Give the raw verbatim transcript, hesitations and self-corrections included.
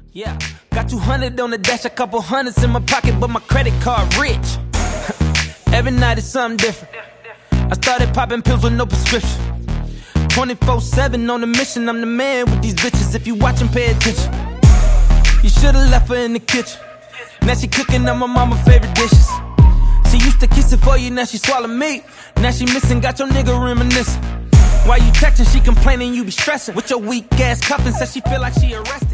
Yeah, got two hundred on the dash, a couple hundreds in my pocket, but my credit card rich. Every night is something different. I started popping pills with no prescription. twenty-four seven on the mission, I'm the man with these bitches. If you watchin', pay attention. You should've left her in the kitchen. Now she cooking up my mama's favorite dishes. She used to kiss it for you, now she swallow me. Now she missing, got your nigga reminiscing. Why you texting, she complaining, you be stressing. With your weak ass cuffin', said she feel like she arrested.